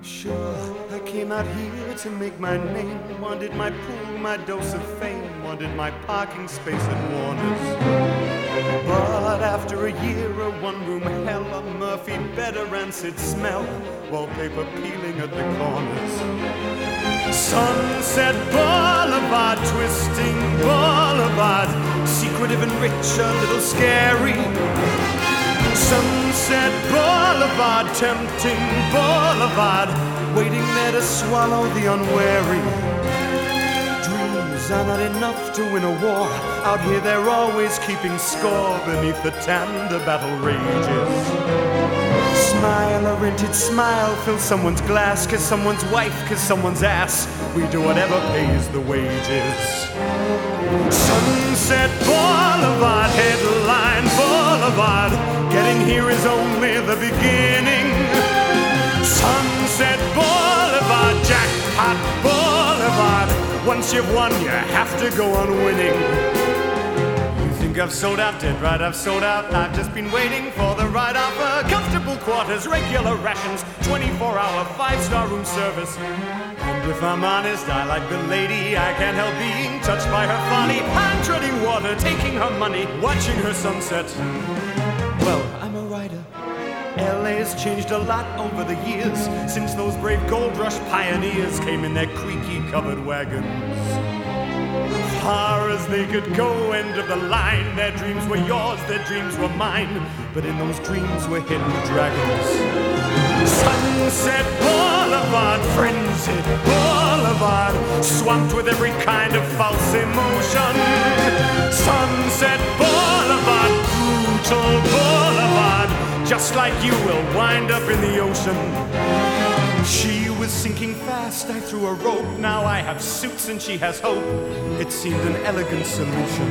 Sure, I came out here to make my name. Wanted my pool, my dose of fame. Wanted my parking space at Warner's. But after a year of one-room hell, a Murphy bed, a rancid smell, wallpaper peeling at the corners. Sunset Boulevard, twisting boulevard, secretive and rich, a little scary. Sunset Boulevard, tempting boulevard, waiting there to swallow the unwary. Dreams are not enough to win a war. Out here they're always keeping score beneath the tender battle rages. Smile, a rented smile, fill someone's glass, kiss someone's wife, kiss someone's ass. We do whatever pays the wages. Sunset Boulevard, headline boulevard, getting here is only the beginning. Sunset Boulevard, jackpot boulevard, once you've won you have to go on winning. I've sold out, dead right, I've sold out. I've just been waiting for the right offer. Comfortable quarters, regular rations, 24-hour, 5-star room service. And if I'm honest, I like the lady. I can't help being touched by her folly. I'm treading water, taking her money, watching her sunset. Well, I'm a writer. LA's changed a lot over the years, since those brave gold rush pioneers came in their creaky covered wagons. Far as they could go, end of the line. Their dreams were yours, their dreams were mine, but in those dreams were hidden dragons. Sunset Boulevard, frenzied boulevard, swamped with every kind of false emotion. Sunset Boulevard, brutal boulevard, just like you will wind up in the ocean. She was sinking fast, I threw a rope. Now I have suits and she has hope. It seemed an elegant solution.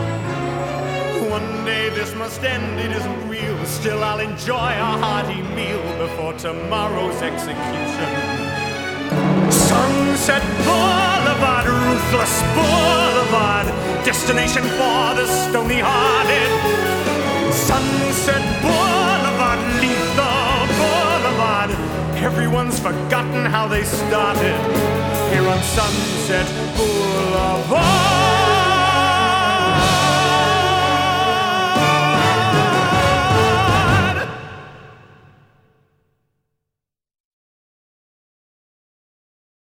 One day this must end, it isn't real. Still I'll enjoy a hearty meal before tomorrow's execution. Sunset Boulevard, ruthless boulevard, destination for the stony-hearted. Sunset Boulevard, lethal boulevard, everyone's forgotten how they started here on Sunset Boulevard.